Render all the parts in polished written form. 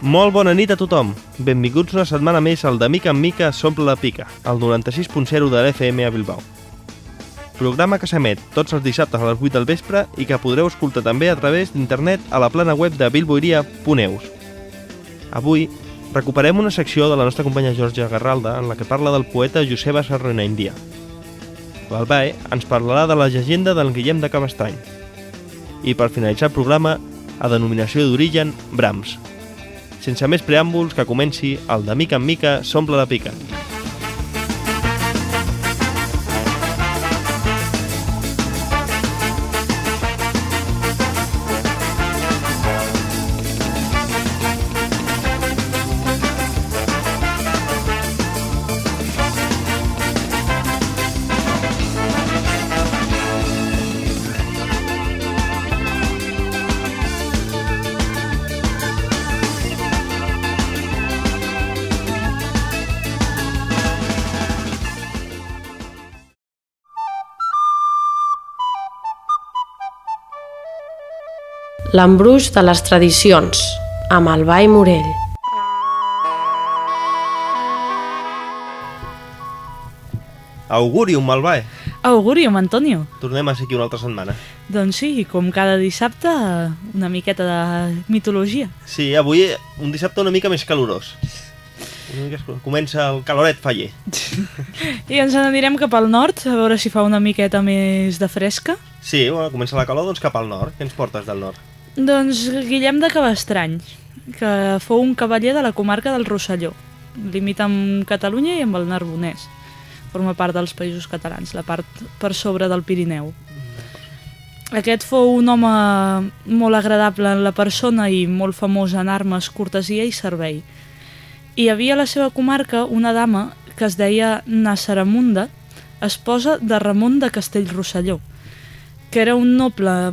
Molt bona nit a tothom. Benvinguts una setmana més al De Mica en Mica s'omple la pica, al 96.0 de l'FM a Bilbao. Programa que s'emet tots els dissabtes a les 8 del vespre i que podreu escoltar també a través d'internet a la plana web de bilboiria.eus. Avui recuperem una secció de la nostra companya Georgia Garralda en la que parla del poeta Joseba Sarraïndia. L'Albae ens parlarà de la llegenda del Guillem de Cabestrany. I per finalitzar el programa, a denominació d'origen, Brahms. Sense més preàmbuls, que comenci el De Mica en Mica s'omple la pica. L'embruix de les tradicions, amb Albà i Morell. Augurium, Albae! Augurium, Antonio! Tornem a ser aquí una altra setmana. Doncs sí, com cada dissabte, una miqueta de mitologia. Sí, avui un dissabte una mica més calorós. Comença el caloret faller. I ens n'anirem cap al nord, a veure si fa una miqueta més de fresca. Sí, bueno, comença la calor, doncs cap al nord. Què ens portes del nord? Doncs Guillem de Cabestrany, que fou un cavaller de la comarca del Rosselló. Limita amb Catalunya i amb el Narbonès. Forma part dels Països Catalans, la part per sobre del Pirineu. Aquest fou un home molt agradable en la persona i molt famós en armes, cortesia i servei. Hi havia a la seva comarca una dama que es deia Nassaramunda, esposa de Ramon de Castellrosselló, que era un noble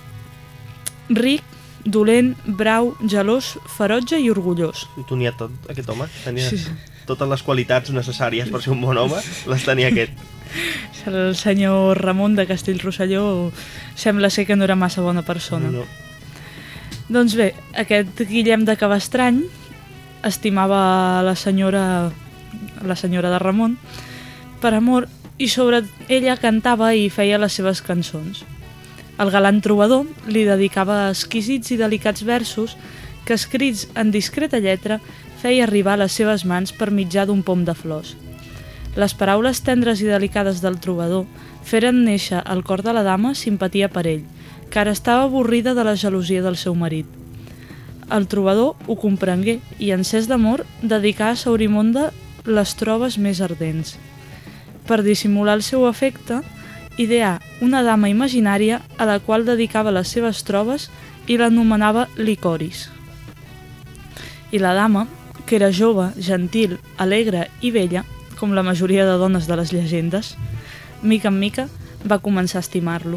ric, dolent, brau, gelós, ferotge i orgullós. I tu n'hi ha tot, aquest home? Tenia Sí. totes les qualitats necessàries per ser un bon home, les tenia aquest. El senyor Ramon de Castellrosselló sembla ser que no era massa bona persona. No. Doncs bé, aquest Guillem de Cabestrany estimava la senyora de Ramon per amor i sobre ella cantava i feia les seves cançons. El galant trobador li dedicava exquisits i delicats versos que, escrits en discreta lletra, feia arribar a les seves mans per mitjà d'un pom de flors. Les paraules tendres i delicades del trobador feren néixer al cor de la dama simpatia per ell, que ara estava avorrida de la gelosia del seu marit. El trobador ho comprengué i, encès d'amor, dedicà a Saurimonda les troves més ardents. Per dissimular el seu afecte, ideà una dama imaginària a la qual dedicava les seves troves i l'anomenava Licoris. I la dama, que era jove, gentil, alegre i bella, com la majoria de dones de les llegendes, mica en mica va començar a estimar-lo.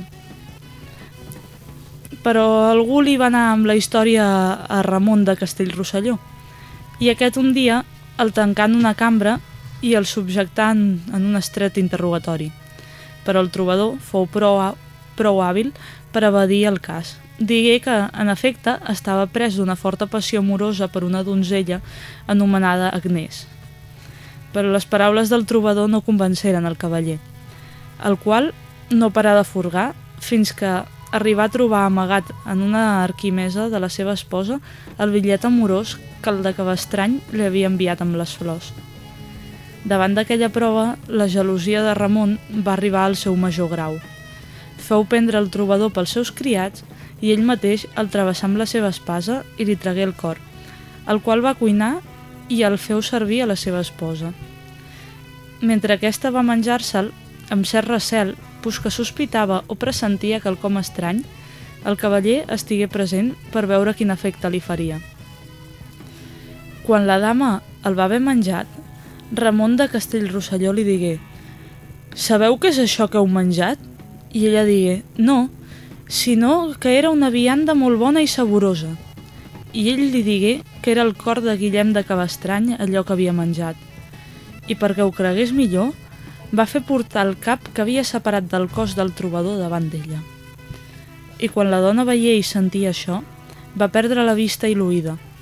Però algú li va anar amb la història a Ramon de Castellrosselló i aquest un dia el tancà en una cambra i el subjectà en un estret interrogatori. Però el trobador fou prou hàbil per evadir el cas. Digué que, en efecte, estava pres d'una forta passió amorosa per una donzella anomenada Agnès. Però les paraules del trobador no convenceren el cavaller, el qual no parà de furgar fins que arribà a trobar amagat en una arquimesa de la seva esposa el bitllet amorós que el de Cabestrany li havia enviat amb les flors. Davant d'aquella prova, la gelosia de Ramon va arribar al seu major grau. Feu prendre el trobador pels seus criats i ell mateix el travessà amb la seva espasa i li tragué el cor, el qual va cuinar i el feu servir a la seva esposa. Mentre aquesta va menjar-se'l, amb cert recel, pues que sospitava o pressentia quelcom estrany, el cavaller estigué present per veure quin efecte li faria. Quan la dama el va haver menjat, Ramon de Castellrosselló li digué: «Sabeu què és això que heu menjat?» I ella digué: «No, sinó que era una vianda molt bona i saborosa». I ell li digué que era el cor de Guillem de Cabestrany allò que havia menjat. I perquè ho cregués millor, va fer portar el cap que havia separat del cos del trobador davant d'ella. I quan la dona veié i sentia això, va perdre la vista i l'oïda,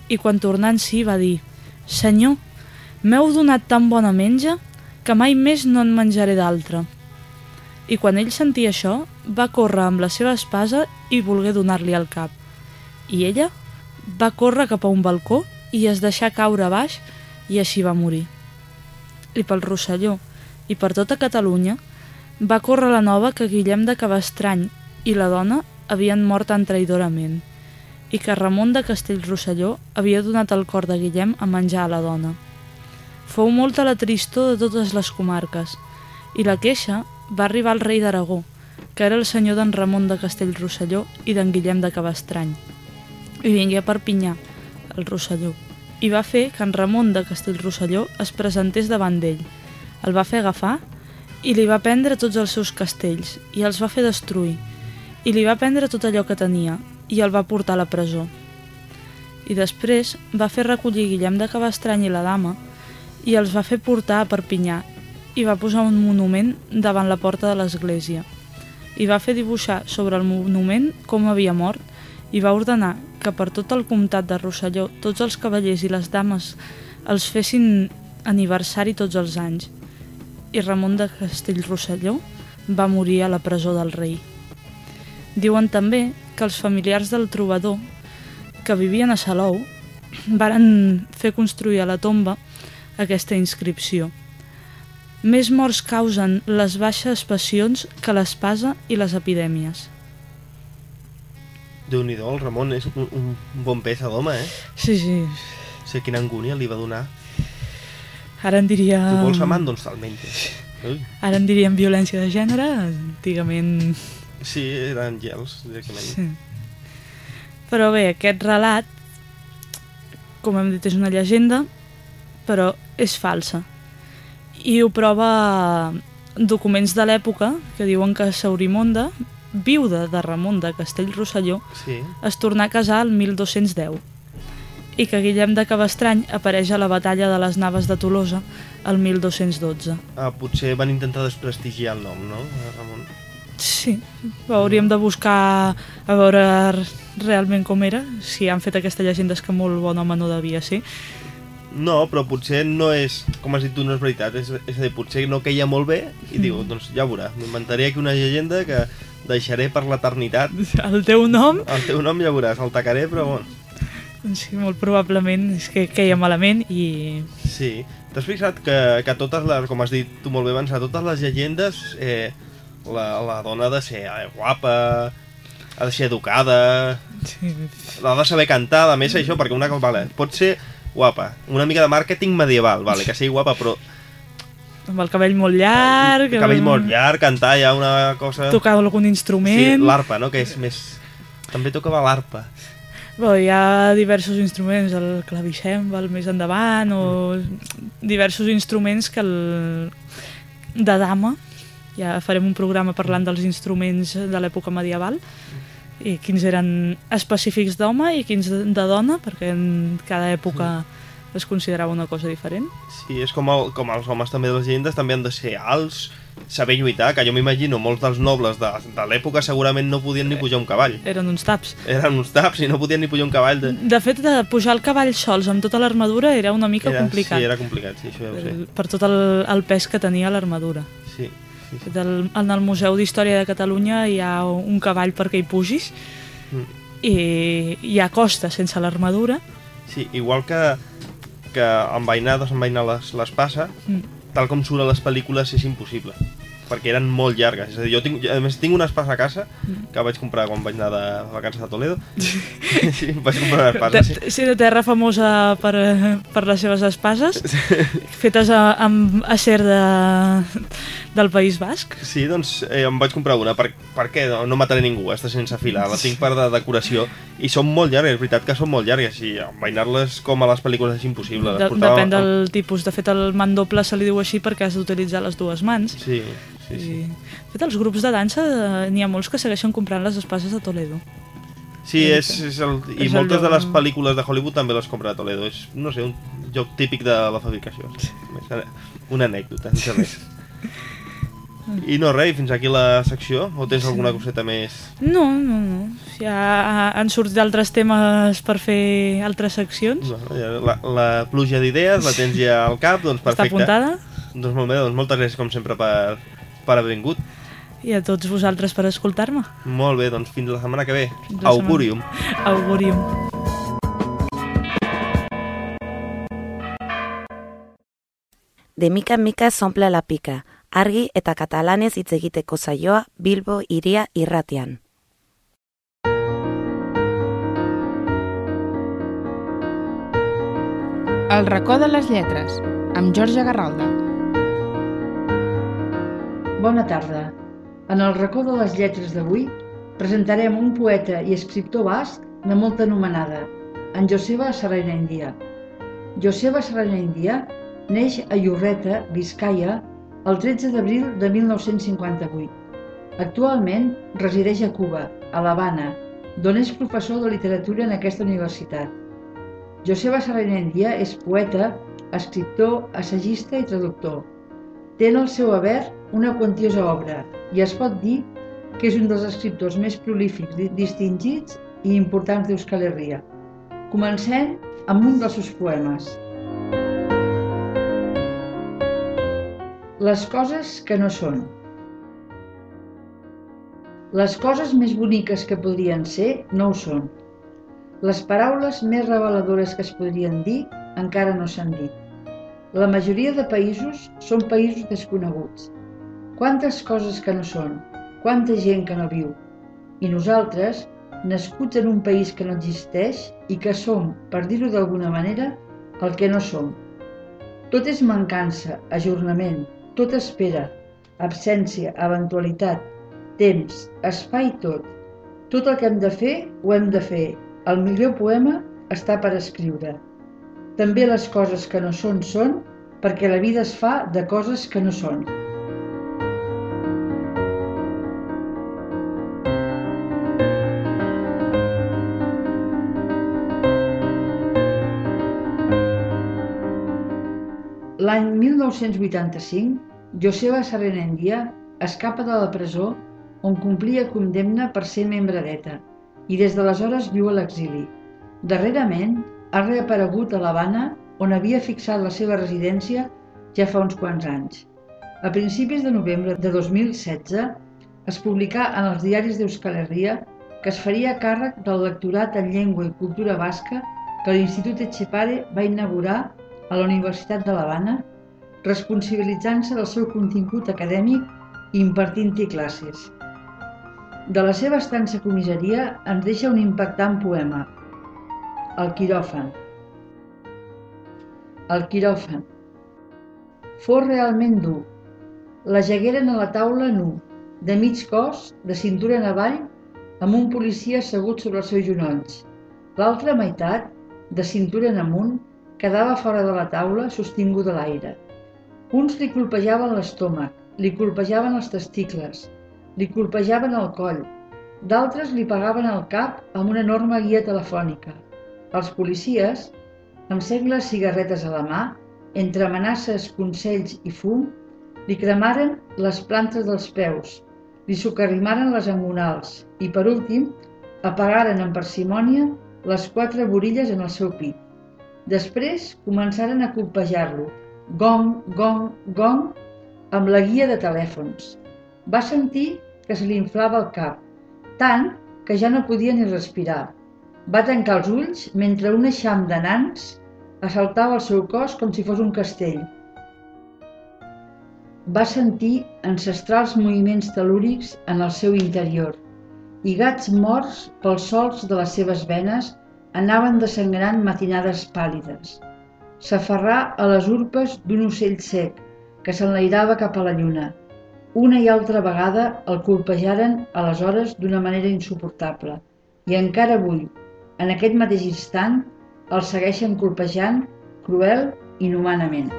i quan tornà en si va dir: «Senyor, m'heu donat tan bona menja que mai més no en menjaré d'altra». I quan ell sentia això, va córrer amb la seva espasa i volgué donar-li al cap. I ella va córrer cap a un balcó i es deixà caure a baix i així va morir. I pel Rosselló i per tota Catalunya va córrer la nova que Guillem de Cabestrany i la dona havien mort tan traïdorament i que Ramon de Castellrosselló havia donat el cor de Guillem a menjar a la dona. Fou molta la tristor de totes les comarques i la queixa va arribar al rei d'Aragó, que era el senyor d'en Ramon de Castellrosselló i d'en Guillem de Cabestrany, i vingué a Perpinyà, el Rosselló, i va fer que en Ramon de Castellrosselló es presentés davant d'ell. El va fer agafar i li va prendre tots els seus castells i els va fer destruir, i li va prendre tot allò que tenia i el va portar a la presó. I després va fer recollir Guillem de Cabestrany i la dama i els va fer portar a Perpinyà i va posar un monument davant la porta de l'església. I va fer dibuixar sobre el monument com havia mort i va ordenar que per tot el comtat de Rosselló tots els cavallers i les dames els fessin aniversari tots els anys. I Ramon de Castellrosselló va morir a la presó del rei. Diuen també que els familiars del trobador, que vivien a Salou, varen fer construir a la tomba aquesta inscripció: «Més morts causen les baixes passions que l'espasa i les epidèmies». Déu-n'hi-do, el Ramon és un bon peça d'home, eh? Sí, sí. Sé quina angúnia li va donar. Ara en diria... Tu vols amant, doncs te'l menges. Ara en diríem violència de gènere, antigament... Sí, eren gels, directament. Sí. Però bé, aquest relat, com hem dit, és una llegenda, però és falsa. I ho prova documents de l'època que diuen que Saurimonda, viuda de Ramon de Castellrosselló, sí, es tornà a casar el 1210 i que Guillem de Cabestrany apareix a la batalla de les Naves de Tolosa el 1212. Potser van intentar desprestigiar el nom, no, Ramon? Sí, hauríem de buscar a veure realment com era. Si han fet aquesta llegenda és que molt bon home no devia ser. No, però potser no és, com has dit tu, no és veritat. És a dir, potser no queia molt bé i diu, doncs ja veurà, m'inventaré aquí una llegenda que deixaré per l'eternitat. El teu nom? El teu nom ja veuràs, el tacaré, però bon. Sí, molt probablement és que queia malament i... Sí, t'has fixat que totes les, com has dit tu molt bé abans, a totes les llegendes la dona ha de ser guapa, ha de ser educada, sí, ha de saber cantar, a més això, perquè una cosa, vale, pot ser guapa, una mica de màrqueting medieval, vale, que sigui guapa, però... Amb el cabell molt llarg... El cabell molt llarg, cantar ja una cosa... Tocar algun instrument... Sí, l'arpa, no?, que és més... També tocava l'arpa. Bé, hi ha diversos instruments, el clavicèmbal més endavant, o diversos instruments que de dama, ja farem un programa parlant dels instruments de l'època medieval, i quins eren específics d'home i quins de dona, perquè en cada època es considerava una cosa diferent. Sí, és com els homes també de les llegendes també han de ser alts, saber lluitar, que jo m'imagino molts dels nobles de l'època segurament no podien ni pujar un cavall. Eren uns taps. Eren uns taps i no podien ni pujar un cavall. De fet, de pujar el cavall sols amb tota l'armadura era una mica complicat. Sí, era complicat, sí, això ja ho sé. Per tot el pes que tenia l'armadura. Sí. En el Museu d'Història de Catalunya hi ha un cavall perquè hi pugis i hi ha costa sense l'armadura. Sí, igual que envainar, desenvainar l'espasa, tal com surt a les pel·lícules és impossible, perquè eren molt llargues. És a dir, jo tinc una espasa a casa que vaig comprar quan vaig anar de vacances a Toledo. Sí, vaig comprar una espasa. Sí, de terra famosa per les seves espases, fetes amb acer del País Basc. Sí, doncs em vaig comprar una. Per què? No mataré ningú, està sense filar. La tinc per de decoració i són molt llargues, és veritat que són molt llargues i envainar-les com a les pel·lícules és impossible. Depèn del tipus. De fet, el mandoble se li diu així perquè has d'utilitzar les dues mans. Sí. De fet, els grups de dansa n'hi ha molts que segueixen comprant les espases de Toledo. Sí, i moltes de les pel·lícules de Hollywood també les compra a Toledo. És, no sé, un joc típic de la fabricació. Una anècdota, no sé res. I no, res, fins aquí la secció? O tens alguna coseta més? No. Ja han sortit altres temes per fer altres seccions. La pluja d'idees la tens ja al cap, doncs perfecte. Està apuntada? Doncs molt bé, doncs moltes gràcies com sempre per haver vingut. I a tots vosaltres per escoltar-me. Molt bé, doncs fins la setmana que ve. Augurium. Augurium. De mica en mica s'omple la pica, argi eta katalanez hitz egiteko saioa Bilbo Hiria irratian. El racó de les lletres, amb Jorge Garralda. Bona tarda. En el racó de les lletres d'avui presentarem un poeta i escriptor basc de molta anomenada, en Joseba Sarrainaindia. Joseba Sarrainaindia neix a Iurreta, Biscaia, el 13 d'abril de 1958. Actualment resideix a Cuba, a l'Havana, d'on és professor de literatura en aquesta universitat. Joseba Sarrainaindia és poeta, escriptor, assagista i traductor. Té en el seu haver una quantiosa obra i es pot dir que és un dels escriptors més prolífics, distingits i importants d'Euskal Herria. Comencem amb un dels seus poemes. Les coses que no són. Les coses més boniques que podrien ser no ho són. Les paraules més reveladores que es podrien dir encara no s'han dit. La majoria de països són països desconeguts. Quantes coses que no són, quanta gent que no viu. I nosaltres, nascuts en un país que no existeix i que som, per dir-ho d'alguna manera, el que no som. Tot és mancança, ajornament, tot espera, absència, eventualitat, temps, espai, tot. Tot el que hem de fer, ho hem de fer. El millor poema està per escriure. També les coses que no són, són, perquè la vida es fa de coses que no són. L'any 1985, Joseba Sarrainaindia escapa de la presó on complia condemna per ser membre d'ETA i des d'aleshores viu a l'exili. Darrerament ha reaparegut a l'Havana, on havia fixat la seva residència ja fa uns quants anys. A principis de novembre de 2016 es publicà en els diaris d'Euskal Herria que es faria càrrec del lectorat en llengua i cultura basca que l'Institut Etxepare va inaugurar a la Universitat de l'Havana, responsabilitzant-se del seu contingut acadèmic i impartint-hi classes. De la seva estança a comissaria ens deixa un impactant poema, El quiròfan. El quiròfan. Fos realment dur. La jagueren a la taula nu, de mig cos, de cintura en avall, amb un policia assegut sobre els seus genolls. L'altra meitat, de cintura en amunt, quedava fora de la taula, sostinguda a l'aire. Uns li colpejaven l'estómac, li colpejaven els testicles, li colpejaven el coll, d'altres li pegaven al cap amb una enorme guia telefònica. Els policies, amb sengles cigarretes a la mà, entre amenaces, consells i fum, li cremaren les plantes dels peus, li socarrimaren les angonals i, per últim, apagaren amb parsimònia les 4 borilles en el seu pit. Després començaren a colpejar-lo, gong, gong, gong, amb la guia de telèfons. Va sentir que se li inflava el cap, tant que ja no podia ni respirar. Va tancar els ulls mentre un eixam de nans assaltava el seu cos com si fos un castell. Va sentir ancestrals moviments tel·lúrics en el seu interior i gats morts pels solcs de les seves venes anaven desangrant matinades pàl·lides. S'aferrà a les urpes d'un ocell sec que s'enlairava cap a la lluna. Una i altra vegada el colpejaren aleshores d'una manera insuportable i encara avui, en aquest mateix instant, el segueixen colpejant cruel i inhumanament.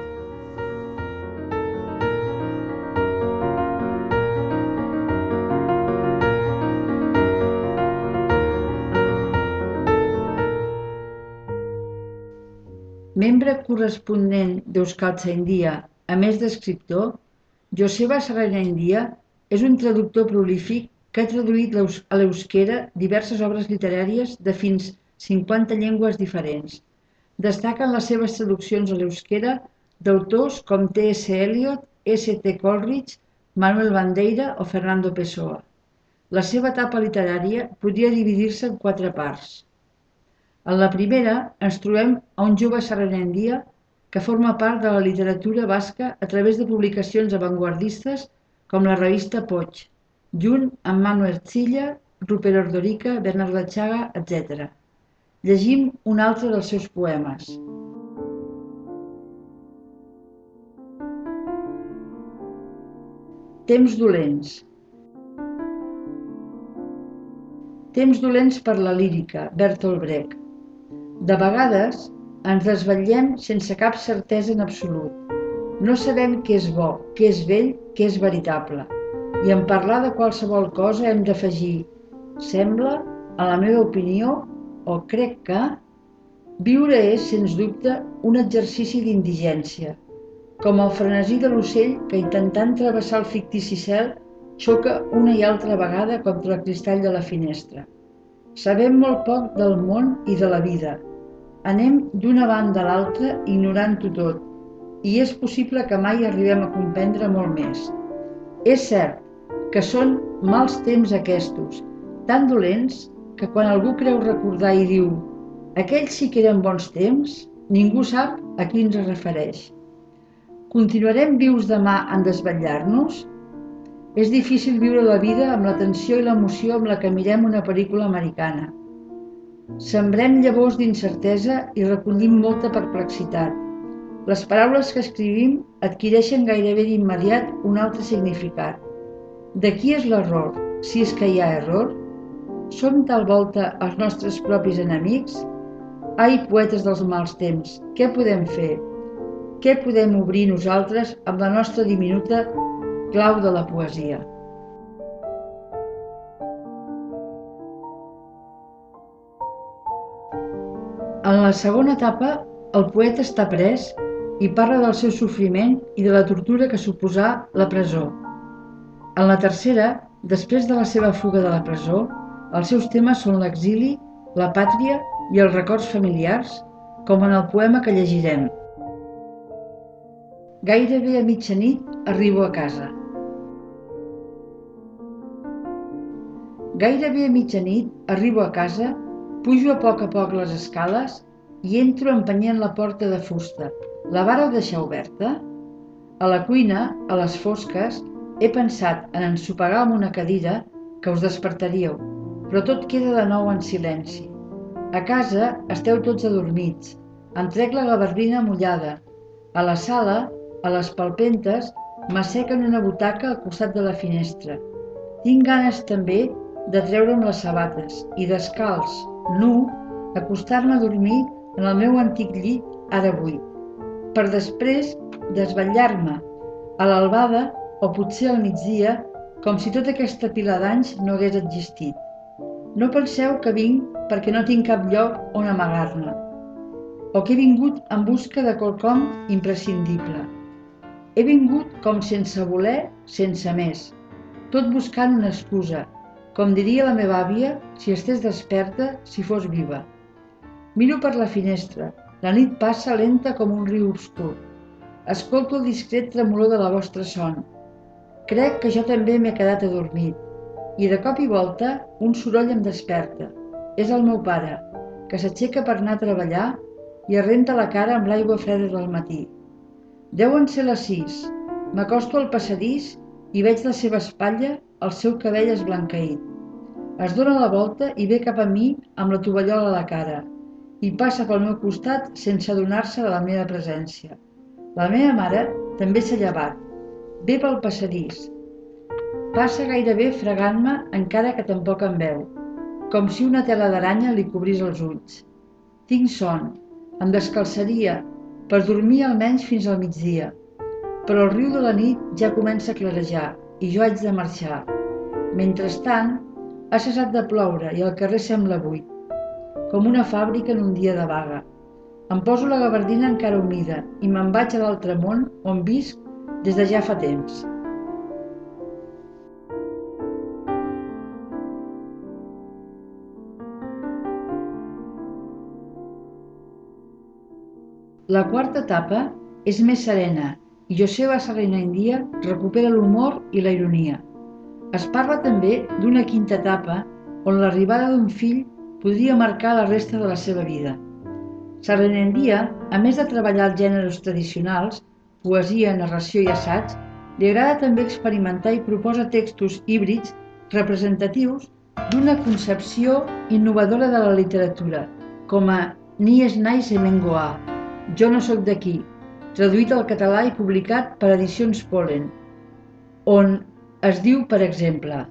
Membre corresponent d'Euskaltzaindia, a més d'escriptor, Joseba Sarrañandia és un traductor prolífic que ha traduït a l'euskera diverses obres literàries de fins 50 llengües diferents. Destaquen les seves traduccions a l'euskera d'autors com T.S. Eliot, S.T. Coleridge, Manuel Bandeira o Fernando Pessoa. La seva etapa literària podria dividir-se en 4 parts. En la primera ens trobem a un jove sarrañandia que forma part de la literatura basca a través de publicacions avantguardistes com la revista Poig, junt amb Manu Ercilla, Rupert Ordorica, Bernat Latxaga, etc. Llegim un altre dels seus poemes. Temps dolents. Temps dolents per la lírica, Bertolt Brecht. De vegades ens desvetllem sense cap certesa en absolut. No sabem què és bo, què és vell, què és veritable. I en parlar de qualsevol cosa hem d'afegir sembla, a la meva opinió, o crec que... Viure és, sens dubte, un exercici d'indigència, com el frenesí de l'ocell que intentant travessar el fictici cel xoca una i altra vegada contra el cristall de la finestra. Sabem molt poc del món i de la vida. Anem d'una banda a l'altra ignorant-ho tot, i és possible que mai arribem a comprendre molt més. És cert que són mals temps aquests, tan dolents que quan algú creu recordar i diu «aquells sí que eren bons temps», ningú sap a qui ens refereix. Continuarem vius demà en desvetllar-nos? És difícil viure la vida amb la tensió i l'emoció amb la que mirem una pel·lícula americana. Sembrem llavors d'incertesa i recollim molta perplexitat. Les paraules que escrivim adquireixen gairebé d'immediat un altre significat. De qui és l'error, si és que hi ha error? Som tal volta els nostres propis enemics? Ai, poetes dels mals temps, què podem fer? Què podem obrir nosaltres amb la nostra diminuta clau de la poesia? En la segona etapa, el poeta està pres i parla del seu sofriment i de la tortura que suposà la presó. En la tercera, després de la seva fuga de la presó, els seus temes són l'exili, la pàtria i els records familiars, com en el poema que llegirem. Gairebé a mitjanit arribo a casa. Gairebé a mitjanit arribo a casa, pujo a poc les escales i entro empenyent la porta de fusta. La vareu deixar oberta? A la cuina, a les fosques, he pensat en ensopegar amb una cadira que us despertaríeu, però tot queda de nou en silenci. A casa esteu tots adormits, em trec la gabardina mullada. A la sala, a les palpentes, m'assequen una butaca al costat de la finestra. Tinc ganes també de treure'm les sabates i descalç, nu, acostar-me a dormir en el meu antic llit ara buit, per després desvetllar-me a l'albada o potser al migdia, com si tota aquesta pila d'anys no hagués existit. No penseu que vinc perquè no tinc cap lloc on amagar-me, o que he vingut en busca de quelcom imprescindible. He vingut com sense voler, sense més, tot buscant una excusa, com diria la meva àvia si estés desperta, si fos viva. Miro per la finestra, la nit passa lenta com un riu obscur. Escolto el discret tremolor de la vostra son. Crec que jo també m'he quedat adormit. I de cop i volta un soroll em desperta. És el meu pare, que s'aixeca per anar a treballar i es renta la cara amb l'aigua freda del matí. Deuen ser les 6. M'acosto al passadís i veig la seva espatlla, el seu cabell esblanqueït. Es dona la volta i ve cap a mi amb la tovallola a la cara i passa pel meu costat sense adonar-se de la meva presència. La meva mare també s'ha llevat. Ve pel passadís. Passa gairebé fregant-me encara que tampoc em veu, com si una tela d'aranya li cobrís els ulls. Tinc son, em descalçaria per dormir almenys fins al migdia, però el riu de la nit ja comença a clarejar i jo haig de marxar. Mentrestant, ha cessat de ploure i el carrer sembla buit, com una fàbrica en un dia de vaga. Em poso la gabardina encara humida i me'n vaig a l'altre món on visc des de ja fa temps. La quarta etapa és més serena i Joseba Sarraïnandia recupera l'humor i la ironia. Es parla també d'una quinta etapa on l'arribada d'un fill podria marcar la resta de la seva vida. Sarraïnandia, a més de treballar els gèneres tradicionals, poesia, narració i assaig, li agrada també experimentar i proposa textos híbrids representatius d'una concepció innovadora de la literatura, com a Ni es naiz hemengoa, Jo no soc d'aquí, traduït al català i publicat per Edicions Pol·len, on es diu, per exemple,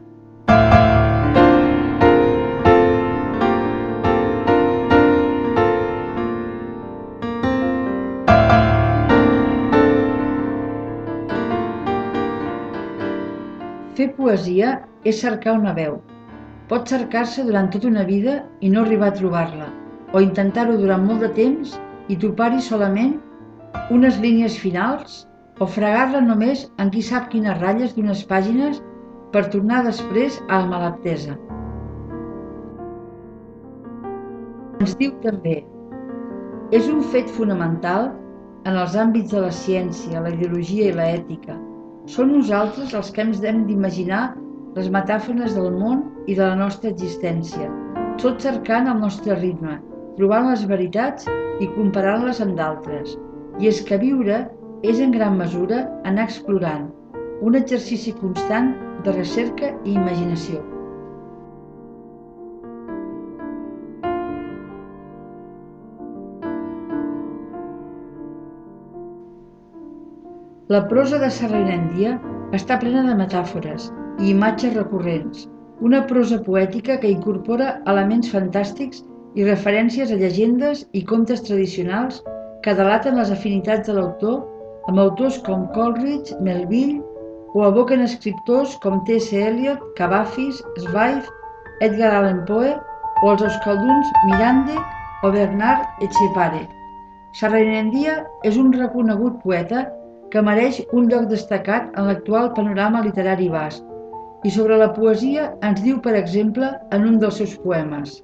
fer poesia és cercar una veu. Pot cercar-se durant tota una vida i no arribar a trobar-la, o intentar-ho durant molt de temps i topar-hi solament unes línies finals, o fregar-la només en qui sap quines ratlles d'unes pàgines per tornar després a la malaptesa. Ens diu també: és un fet fonamental en els àmbits de la ciència, la ideologia i l'ètica. Són nosaltres els que hem d'imaginar les metàfores del món i de la nostra existència, tot cercant el nostre ritme, trobant les veritats i comparant-les amb d'altres. I és que viure és en gran mesura anar explorant, un exercici constant de recerca i imaginació. La prosa de Sarraïnandia està plena de metàfores i imatges recurrents, una prosa poètica que incorpora elements fantàstics i referències a llegendes i contes tradicionals que delaten les afinitats de l'autor amb autors com Coleridge, Melville, o evoquen escriptors com T.S. Eliot, Cavafis, Zweig, Edgar Allan Poe o els euskalduns Mirande o Bernard Etxepare. Sarraïnandia és un reconegut poeta que mereix un lloc destacat en l'actual panorama literari basc, i sobre la poesia ens diu, per exemple, en un dels seus poemes: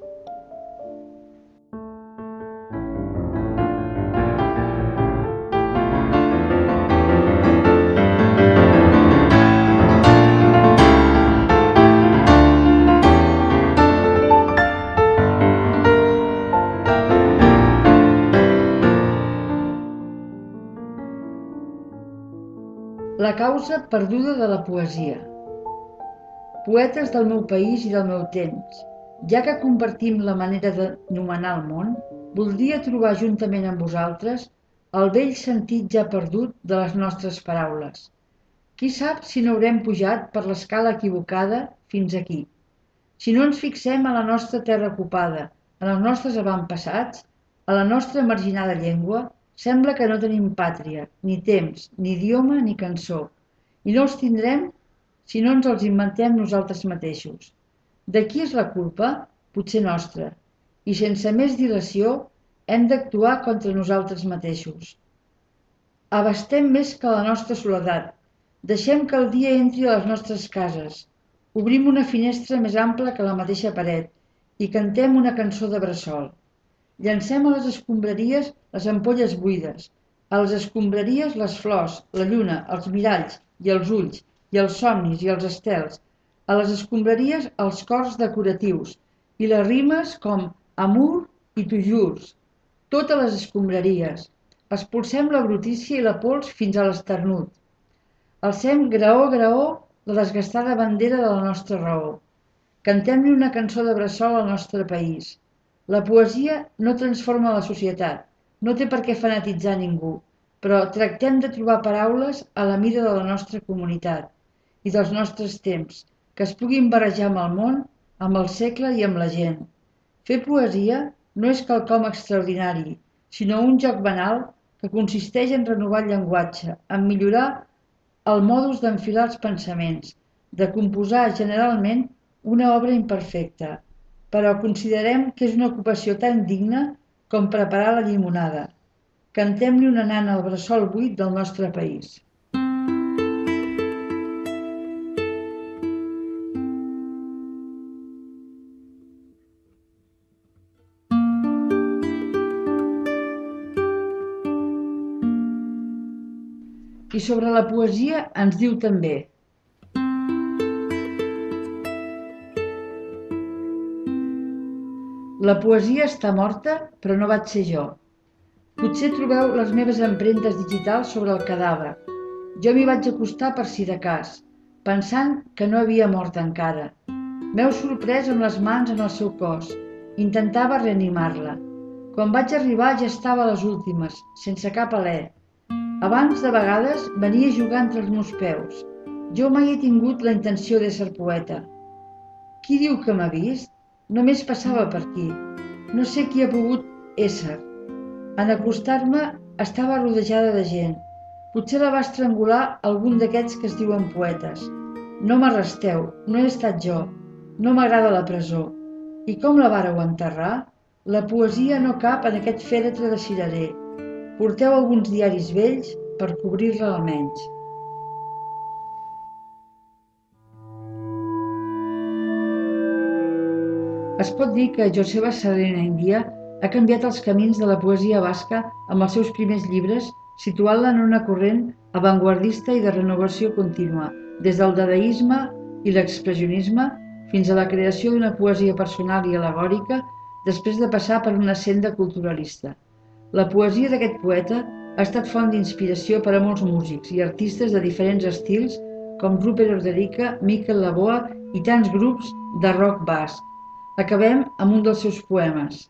La causa perduda de la poesia. Poetes del meu país i del meu temps, ja que compartim la manera d'anomenar el món, voldria trobar juntament amb vosaltres el vell sentit ja perdut de les nostres paraules. Qui sap si no haurem pujat per l'escala equivocada fins aquí? Si no ens fixem a la nostra terra ocupada, en els nostres avantpassats, a la nostra marginada llengua, sembla que no tenim pàtria, ni temps, ni idioma, ni cançó, i no els tindrem si no ens els inventem nosaltres mateixos. De qui és la culpa? Potser nostra, i sense més dilació hem d'actuar contra nosaltres mateixos. Abastem més que la nostra soledat, deixem que el dia entri a les nostres cases, obrim una finestra més ampla que la mateixa paret i cantem una cançó de bressol. Llancem a les escombraries les ampolles buides, a les escombraries les flors, la lluna, els miralls i els ulls, i els somnis i els estels, a les escombraries els cors decoratius i les rimes com amour i toujours, totes les escombraries. Expulsem la brutícia i la pols fins a l'esternut. Alcem graó a graó la desgastada bandera de la nostra raó. Cantem-li una cançó de bressol al nostre país. La poesia no transforma la societat, no té per què fanatitzar ningú, però tractem de trobar paraules a la mida de la nostra comunitat i dels nostres temps, que es puguin barrejar amb el món, amb el segle i amb la gent. Fer poesia no és quelcom extraordinari, sinó un joc banal que consisteix en renovar el llenguatge, en millorar el modus d'enfilar els pensaments, de composar generalment una obra imperfecta, però considerem que és una ocupació tan digna com preparar la llimonada. Cantem-li una nana al bressol buit del nostre país. I sobre la poesia ens diu també: la poesia està morta, però no vaig ser jo. Potser trobeu les meves empremtes digitals sobre el cadàver. Jo m'hi vaig acostar per si de cas, pensant que no havia mort encara. M'heu sorprès amb les mans en el seu cos. Intentava reanimar-la. Quan vaig arribar ja estava a les últimes, sense cap alè. Abans, de vegades, venia a jugar entre els meus peus. Jo mai he tingut la intenció d'ésser poeta. Qui diu que m'ha vist? Només passava per aquí. No sé qui ha pogut ésser. En acostar-me estava rodejada de gent. Potser la va estrangular algun d'aquests que es diuen poetes. No m'arresteu, no he estat jo. No m'agrada la presó. I com la vàreu enterrar? La poesia no cap en aquest fèretre de cirerer. Porteu alguns diaris vells per cobrir-la almenys. Es pot dir que Joseba Serena India ha canviat els camins de la poesia basca amb els seus primers llibres, situant-la en una corrent avantguardista i de renovació contínua, des del dadaisme i l'expressionisme fins a la creació d'una poesia personal i al·legòrica, després de passar per una senda culturalista. La poesia d'aquest poeta ha estat font d'inspiració per a molts músics i artistes de diferents estils, com Rupert Orderica, Miquel Laboa i tants grups de rock basc. Acabem amb un dels seus poemes.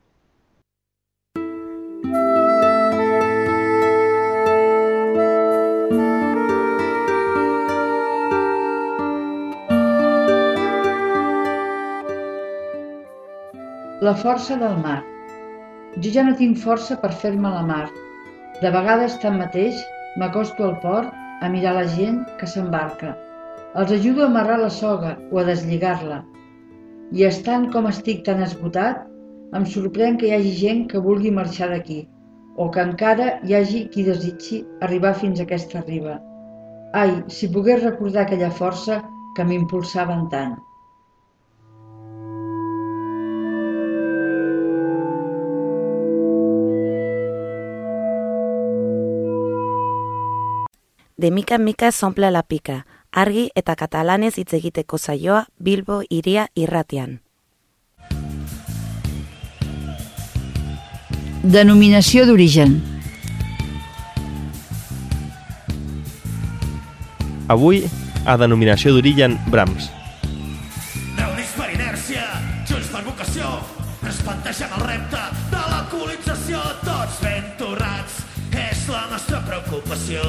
La força del mar. Jo ja no tinc força per fer-me a la mar. De vegades, tanmateix, m'acosto al port a mirar la gent que s'embarca. Els ajudo a amarrar la soga o a deslligar-la. I estant com estic tan esgotat, em sorprèn que hi hagi gent que vulgui marxar d'aquí, o que encara hi hagi qui desitgi arribar fins a aquesta riba. Ai, si pogués recordar aquella força que m'impulsava antany. De mica en mica s'omple la pica, argi eta katalanez hitz egiteko saioa Bilbo Hiria irratian. Denominació d'origen. Avui, a denominació d'origen Brahms. Reunits per inèrcia, junts per vocació, ens plantegem el repte de l'alcoholització. Tots ben torrats, és la nostra preocupació.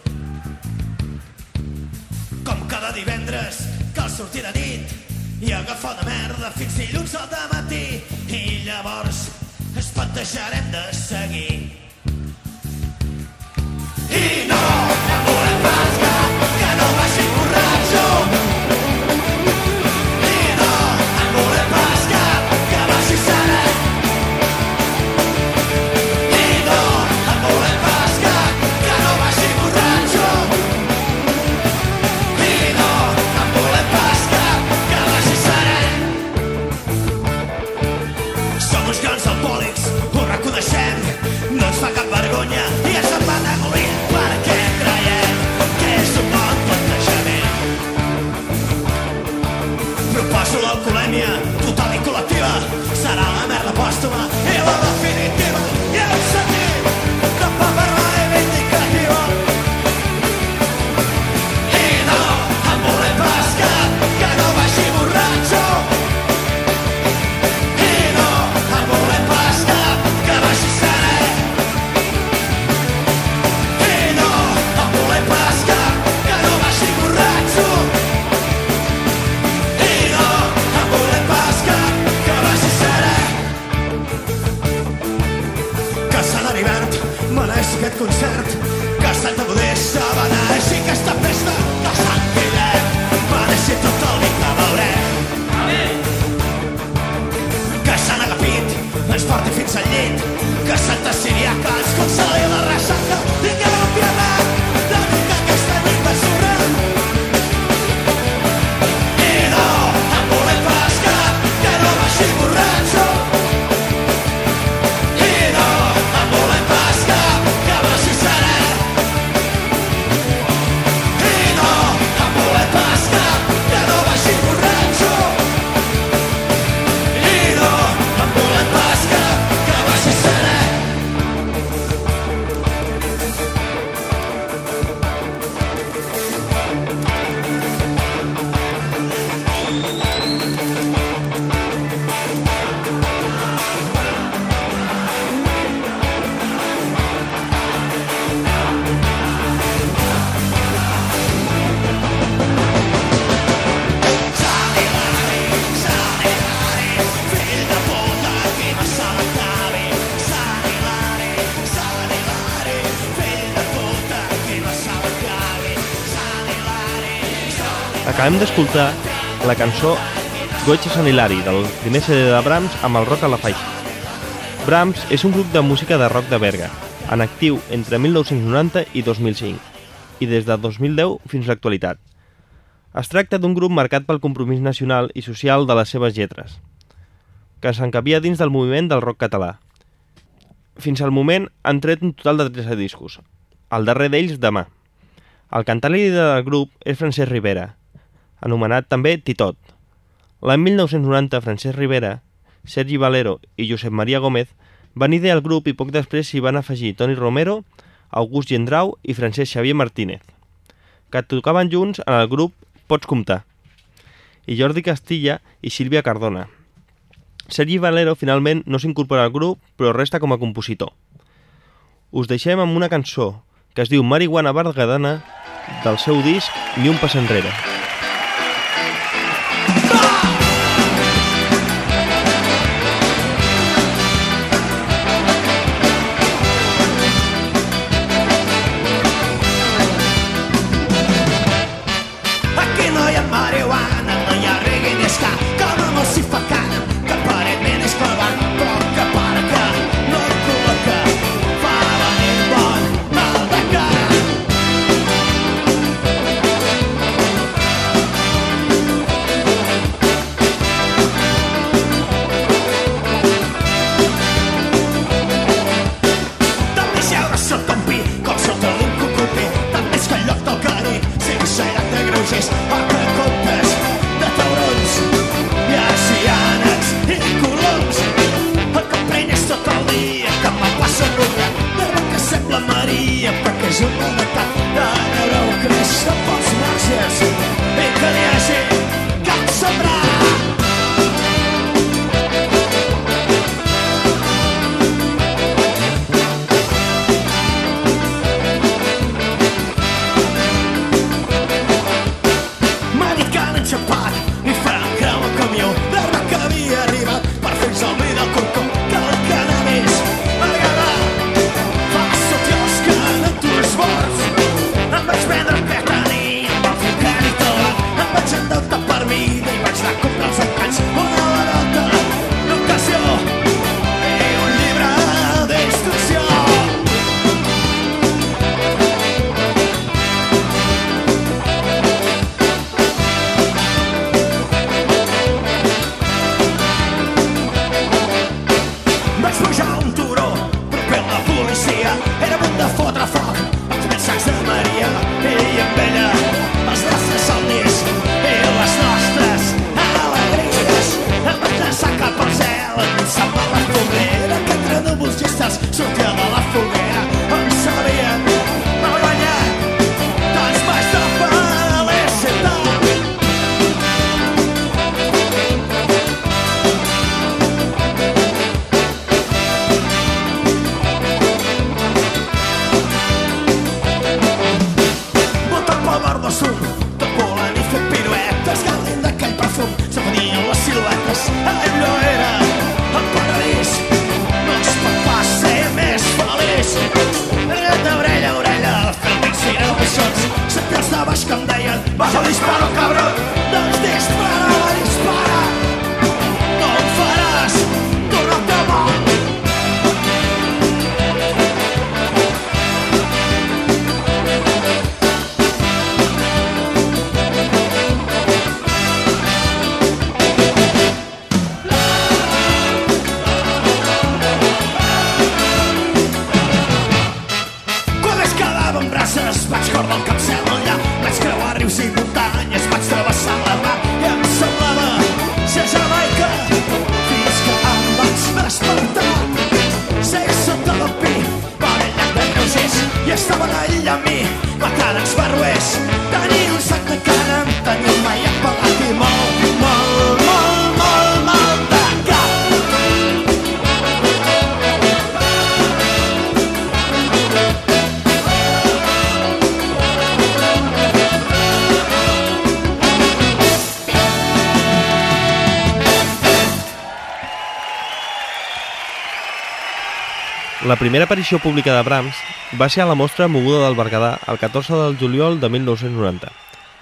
Com cada divendres cal sortir de nit i agafar una merda fins dilluns al dematí. I llavors ens plantejarem de seguir. I no em volem pas que no vagi borratxo. I no em volem pas que vagi serè. I no em volem pas que no vagi borratxo. No ens fa cap vergonya i ens en va d'agolir perquè creiem que és un bon plantejament. Proposo l'alcoholèmia total i col·lectiva, serà la merda pòstuma i la definitiva. I hem sentit de pa per la reivindicativa. I no en volem pas que no vagi borratxo. I no en volem pas que vagi serè. Aquest concert que Santa Modesta va néixer i aquesta festa de Sant Guillem va néixer tot el vi que veurem. Que Sant Agapit ens porti fins al llit, que Santa Siriaca ens consoli la ressaca. Tingueu pietat de mi que aquesta nit m'ensorrem. I no em volem pas que no vagi borratxo. I no em volem pas que vagi serè. Acabem d'escoltar la cançó Goixe Sant Hilari, del primer CD de Brahms amb el rock a la faixa. Brahms és un grup de música de rock de Berga, en actiu entre 1990 i 2005, i des de 2010 fins a l'actualitat. Es tracta d'un grup marcat pel compromís nacional i social de les seves lletres, que s'encabia dins del moviment del rock català. Fins al moment han tret un total de 13 discos, el darrer d'ells demà. El cantant i líder del grup és Francesc Rivera, anomenat també Titot. L'any 1990, Francesc Rivera, Sergi Valero i Josep Maria Gómez van idear el grup i poc després s'hi van afegir Toni Romero, August Gendrau i Francesc Xavier Martínez, que tocaven junts en el grup Pots Comptar, i Jordi Castilla i Sílvia Cardona. Sergi Valero finalment no s'incorpora al grup, però resta com a compositor. Us deixem amb una cançó que es diu Marihuana Bergadana del seu disc Ni un pas enrere. La primera aparició pública de Brahms va ser a la Mostra Moguda del Berguedà el 14 de juliol de 1990.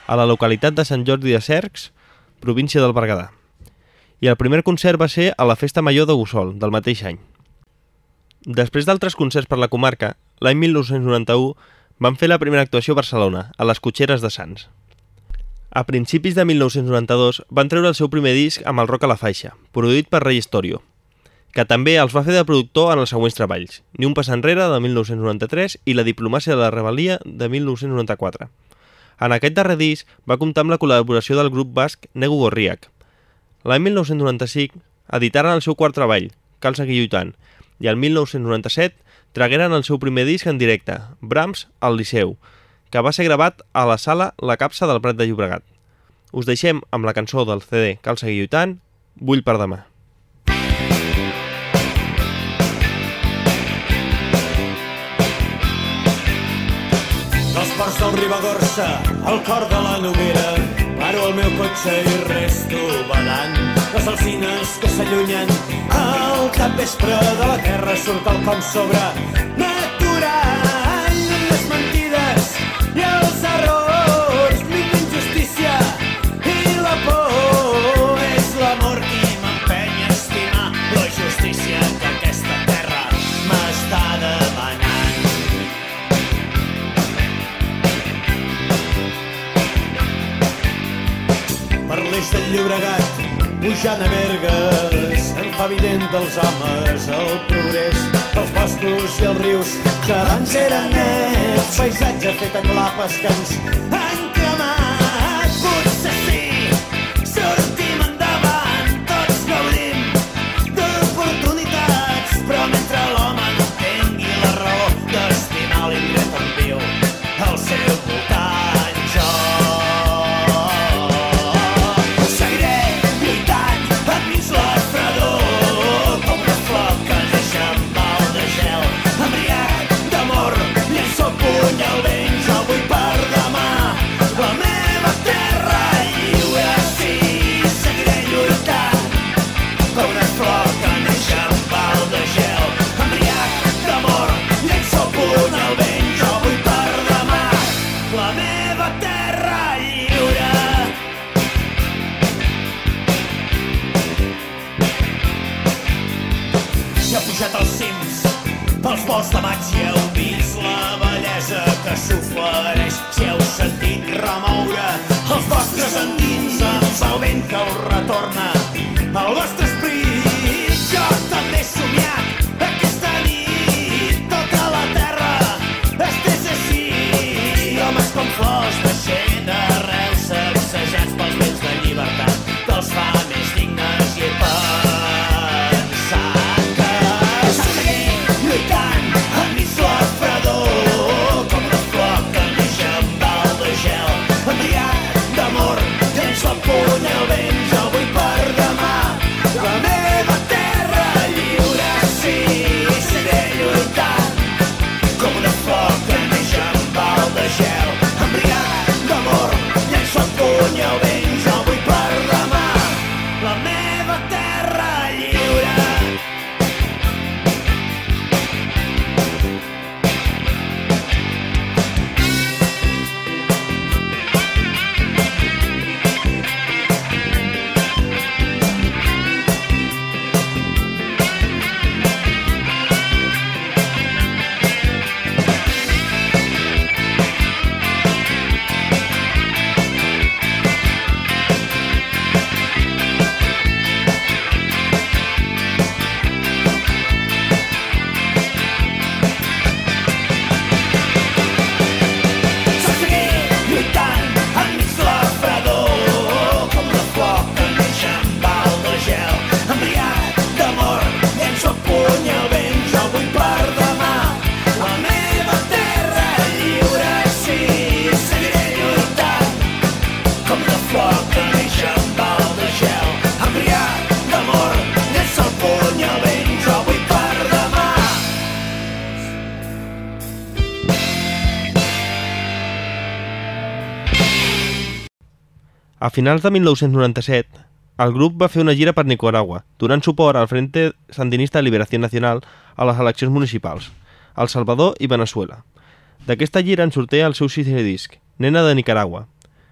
a la localitat de Sant Jordi de Cercs, província del Berguedà. I el primer concert va ser a la Festa Major de Gossol, del mateix any. Després d'altres concerts per la comarca, l'any 1991 van fer la primera actuació a Barcelona, a les Cotxeres de Sants. A principis de 1992 van treure el seu primer disc amb el Rock a la faixa, produït per Rey Storio, que també els va fer de productor en els següents treballs, Ni un pas enrere, de 1993, i La diplomàcia de la rebel·lia, de 1994. En aquest darrer disc va comptar amb la col·laboració del grup basc Negu Gorriak. L'any 1995 editaren el seu quart treball, Cal seguir lluitant, i el 1997 tragueren el seu primer disc en directe, Brahms al Liceu, que va ser gravat a la sala La Capsa del Prat de Llobregat. Us deixem amb la cançó del CD Cal seguir lluitant, Vull per demà. Dels ports del Ribagorça, al cor de la Noguera, paro el meu cotxe i resto badant. Les alzines que s'allunyen al capvespre de la terra surt el com sobre natural. Les mentides i els errors, l'injustícia i la por. És l'amor qui m'empeny a estimar la justícia que aquesta terra m'està demanant. Per l'eix del Llobregat, pujant a Bergues, em fa evident dels homes el progrés dels boscos i els rius que abans eren nets, paisatge fet amb lapes que ens han cremat. Potser sí, sortim endavant, tots gaudim d'oportunitats, però mentre l'home no tingui la raó d'estimar l'indret on viu al seu voltant, pels volts de maig hi heu vist la bellesa que s'ofereix. Si heu sentit remoure els vostres endins amb el vent que us retorna al vostre esperit, jo també he somiat aquesta nit tota la terra estés així, homes com flors naixent d'arrels sacsejats pels vents de llibertat que els fa més dignes i A finals de 1997, el grup va fer una gira per Nicaragua, donant suport al Frente Sandinista de Liberación Nacional a les eleccions municipals, a El Salvador i Venezuela. D'aquesta gira en sortia el seu sisè disc, Nena de Nicaragua.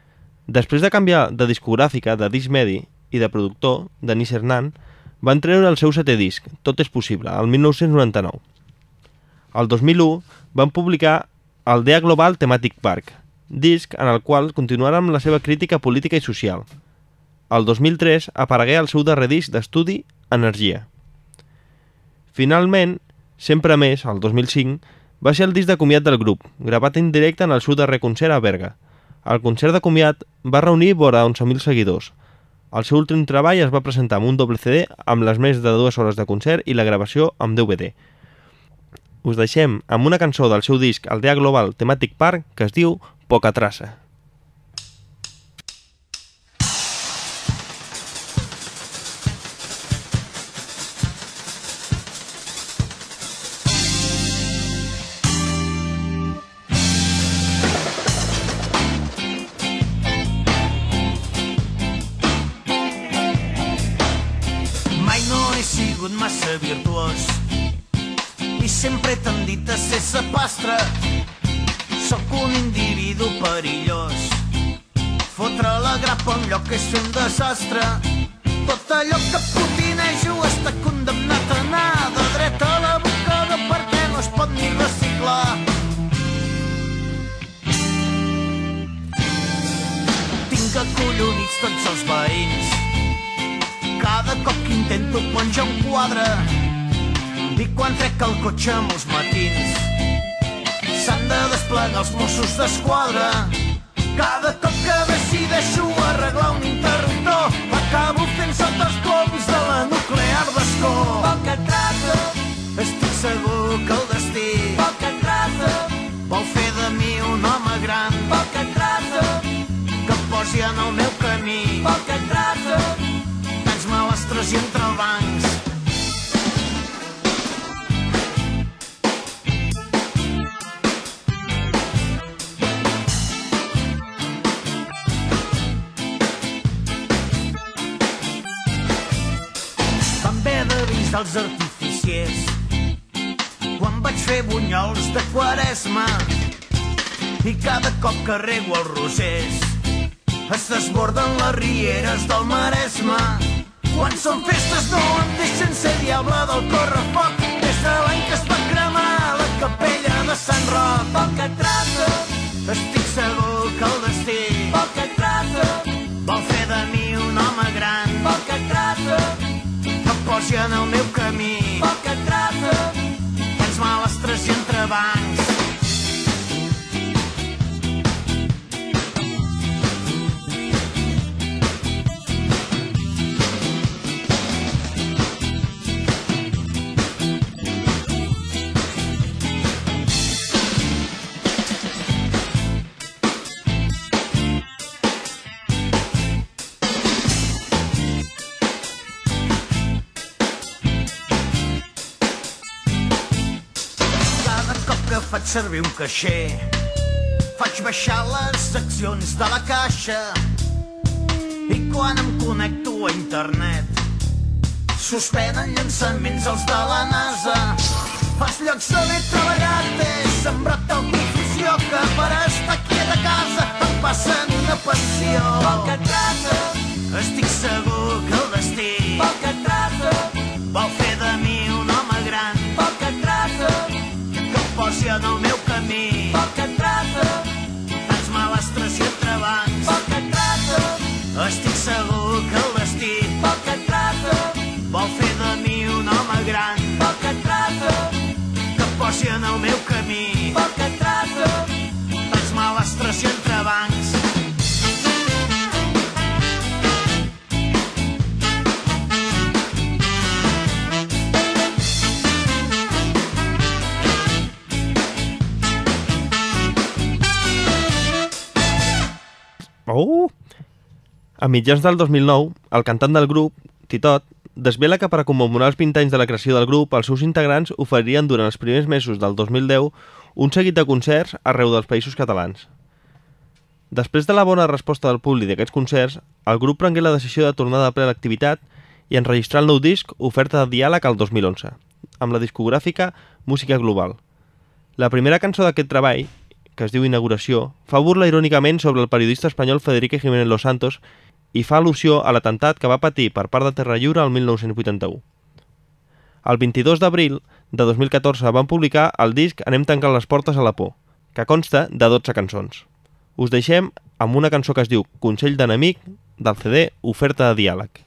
Després de canviar de discogràfica de Discmedi i de productor, Denis Hernán, van treure el seu 7è disc, Tot és possible, el 1999. El 2001 van publicar el DEA Global Thematic Park, disc en el qual continuaran amb la seva crítica política i social. El 2003 aparegué el seu darrer disc d'estudi, Energia. Finalment, Sempre més, el 2005, va ser el disc de comiat del grup, gravat en directe en el seu darrer concert a Berga. El concert de comiat va reunir vora 11.000 seguidors. El seu últim treball es va presentar amb un doble CD amb les més de 2 hores de concert i la gravació amb DVD. Us deixem amb una cançó del seu disc, el DEA Global Thematic Park, que es diu Poca traça. Massa virtuós i sempre he tendit a ser sapastre. Sóc un individu perillós. Fotre la grapa en lloc és fer un desastre. Tot allò que potinejo està condemnat a anar de dret a la bocada perquè no es pot ni reciclar. Tinc acollonits tots els veïns cada cop que intento penjar un quadre i quan trec el cotxe molts matins s'han de desplegar els Mossos d'Esquadra. Cada cop que decideixo arreglar un interruptor acabo fent saltar els ploms de la nuclear d'Ascó. Poca traça, estic segur que el destí poca traça vol fer de mi un home gran. Poca traça, que posi en el meu camí. Poca traça, malastres i entrebancs. Vam haver d'avisar els artificiers quan vaig fer bunyols de Quaresma i cada cop que rego els rosers es desborden les rieres del Maresme. Quan són festes no em deixen ser diable del correfoc. Des de l'any que es va cremar la capella de Sant Roc. Poca traça, estic segur que el destí poca traça vol fer de mi un home gran. Poca traça, que posi en el meu camí. Poca traça, tants malastres i entrebancs. Faig servir un caixer, faig baixar les accions de la caixa i quan em connecto a internet suspenen llançaments els de la NASA. Als llocs on he treballat he sembrat el difusió que per estar quiet a casa em passen una pensió. Poca traça, estic segur que el destí poca traça vol fer de mi un home gran. Poca traça, posi en el meu camí. Poca traça, tants malastres i entrebancs. Poca traça, estic segur que el destí poca traça vol fer de mi un home gran. Poca traça, que posi en el meu camí. Poca traça, tants malastres i entrebancs. A mitjans del 2009, el cantant del grup, Titot, desvela que per a commemorar els 20 anys de la creació del grup, els seus integrants oferirien durant els primers mesos del 2010 un seguit de concerts arreu dels països catalans. Després de la bona resposta del públic d'aquests concerts, el grup prengué la decisió de tornar de ple a l'activitat i enregistrar el nou disc Oferta de diàleg al 2011, amb la discogràfica Música Global. La primera cançó d'aquest treball, que es diu Inauguració, fa burla irònicament sobre el periodista espanyol Federico Jiménez Los Santos i fa al·lusió a l'atemptat que va patir per part de Terra Lliure el 1981. El 22 d'abril de 2014 van publicar el disc Anem tancant les portes a la por, que consta de 12 cançons. Us deixem amb una cançó que es diu Consell d'enemic del CD Oferta de diàleg.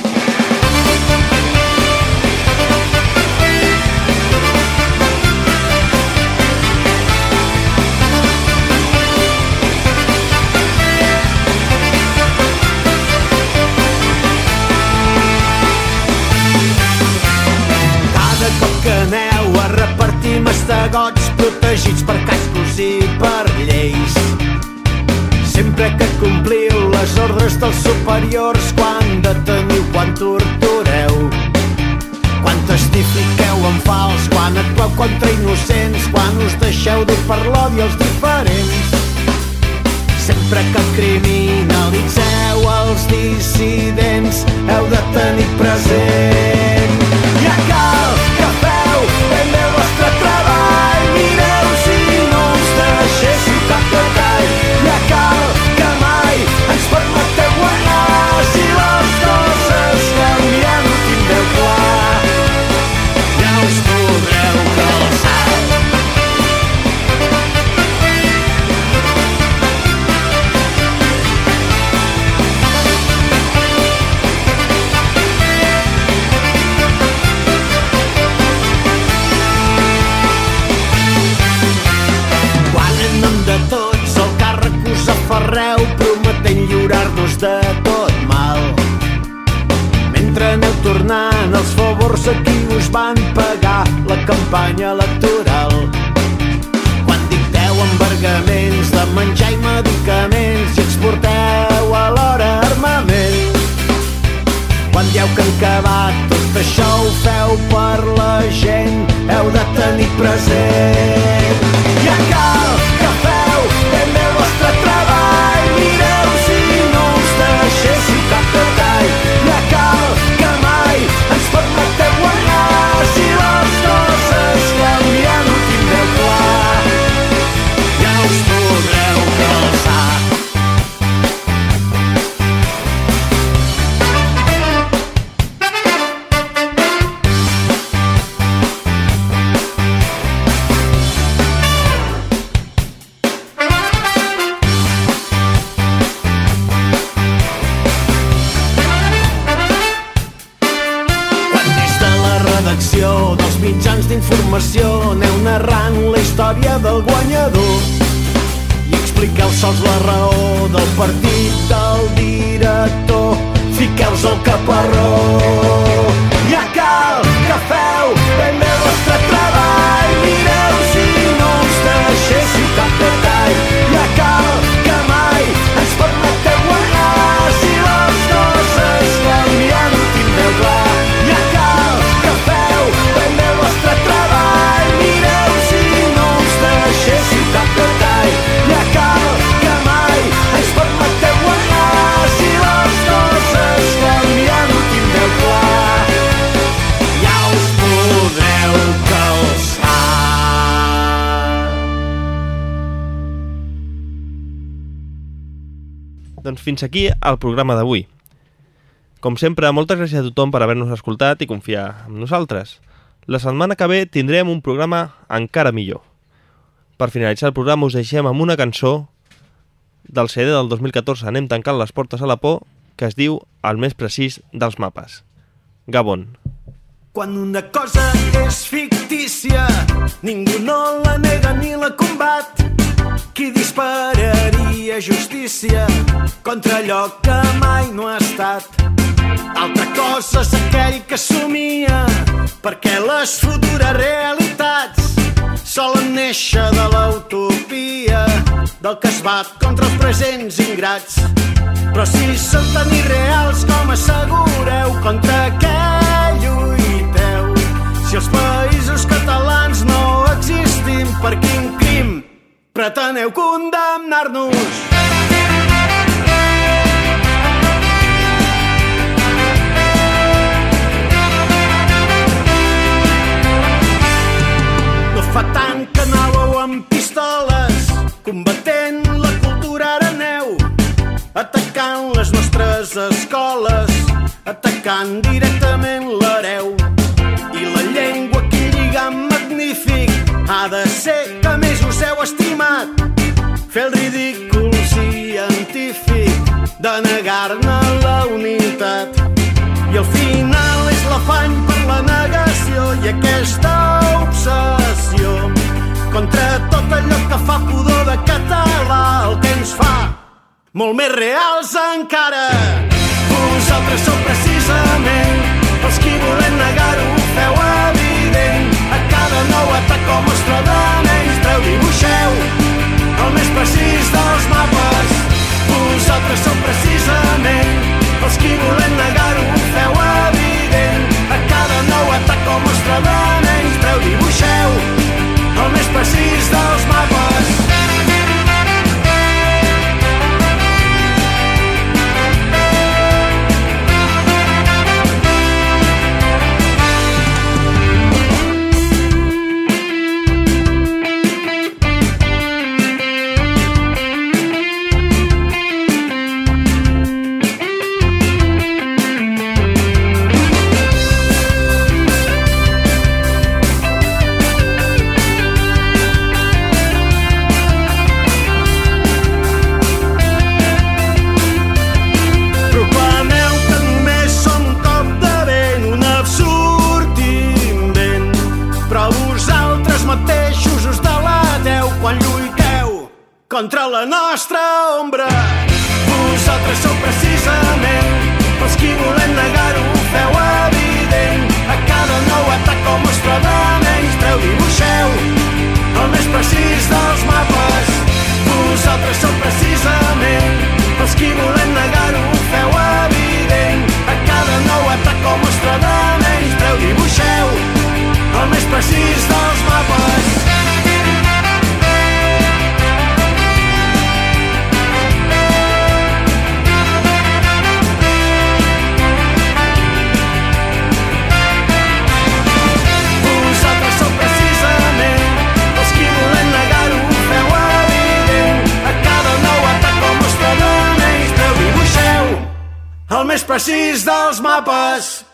Que aneu a repartir mastegots protegits per cascos i per lleis. Sempre que compliu les ordres dels superiors, quan deteniu, quan tortureu, quan testifiqueu en fals, quan actueu contra innocents, quan us deixeu dur per l'odi als diferents. Sempre que criminalitzeu els dissidents, heu de tenir present. Ja cal que feu ben bé el vostre treball, mireu si no us deixéssiu cap detall. Ja cal que mai ens permeteu guanyar, si les coses canvien ho tindreu clar, ja us podreu calçar. Aferreu prometent lliurar-nos de tot mal, mentre aneu tornant els favors a qui us van pagar la campanya electoral. Quan dicteu embargaments de menjar i medicaments i exporteu alhora armament. Quan dieu que han acabat tot això ho feu per la gent, heu de tenir present. Ja cal que feu ben bé el vostre treball, mireu si no us deixéssiu cap detall. Ja cal que mai ens permeteu guanyar, si les coses canvien ho tindreu clar, ja us podreu calçar. Dels mitjans d'informació aneu narrant la història del guanyador i expliqueu sols la raó del partit del director, fiqueu-vos al caparró. Ja cal que feu ben bé el vostre treball, mireu si no us deixéssiu cap detall. Ja cal que mai ens permeteu guanyar, si les coses canvien ho tindreu clar. Ja cal que feu ben bé el vostre treball, mireu si no us deixéssiu cap detall. Ja cal que mai ens permeteu guanyar, si les coses canvien ho tindreu clar, ja us podreu calçar. Doncs fins aquí el programa d'avui. Com sempre, moltes gràcies a tothom per haver-nos escoltat i confiar en nosaltres. La setmana que ve tindrem un programa encara millor. Per finalitzar el programa us deixem amb una cançó del CD del 2014 Anem tancant les portes a la por, que es diu El més precís dels mapes. Gabon. Quan una cosa és fictícia, ningú no la nega ni la combat. Qui dispararia justícia contra allò que mai no ha estat? Altra cosa és aquell que somia, perquè les futures realitats solen néixer de l'utopia del que es bat contra els presents ingrats. Però si són tan irreals com assegureu, contra què lluiteu? Si els països catalans no existim, per quin crim preteneu condemnar-nos? No fa tant que anàveu amb pistoles fent la cultura araneu, atacant les nostres escoles, atacant directament l'hereu. I la llengua, quin lligam magnífic, ha de ser que més us heu estimat. Fer el ridícul científic de negar-ne la unitat. I al final és l'afany per la negació i aquesta obsessió contra tot allò que fa pudor de català, el que ens fa molt més reals encara. Vosaltres sou precisament els qui volem negar-ho, feu evident. A cada nou atac o mostra de menyspreu dibuixeu el més precís dels mapes. Vosaltres sou precisament els qui volem negar-ho, feu evident. A cada nou atac o mostra de menyspreu dibuixeu el més precís dels mapes. Contra la nostra ombra. Vosaltres sou precisament els qui volem negar-ho, feu evident. A cada nou atac o mostra de menyspreu dibuixeu el més precís dels mapes. Vosaltres sou precisament els qui volem negar-ho, feu evident. A cada nou atac o mostra de menyspreu dibuixeu el més precís dels mapes. El més precís dels mapes.